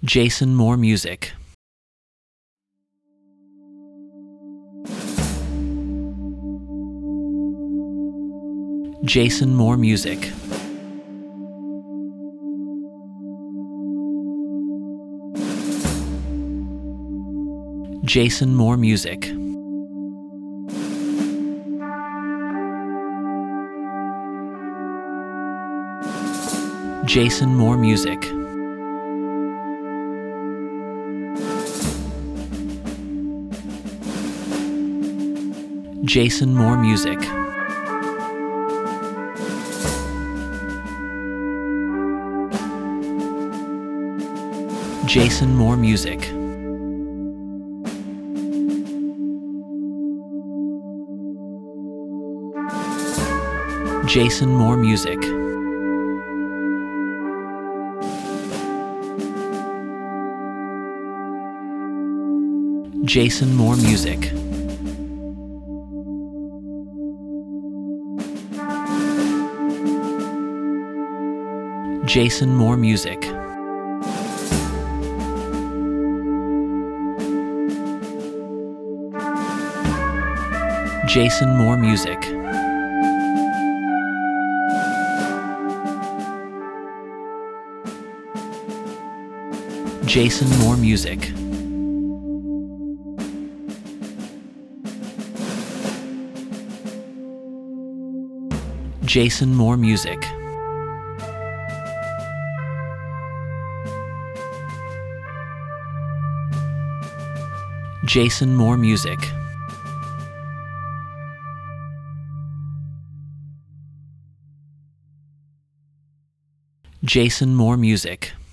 Jason Moore Music. Jason Moore Music. Jason Moore Music. Jason Moore Music. Jason Moore Music. Jason Moore Music. Jason Moore Music. Jason Moore Music. Jason Moore Music. Jason Moore Music. Jason Moore Music. Jason Moore Music. Jason Moore Music. Jason Moore Music.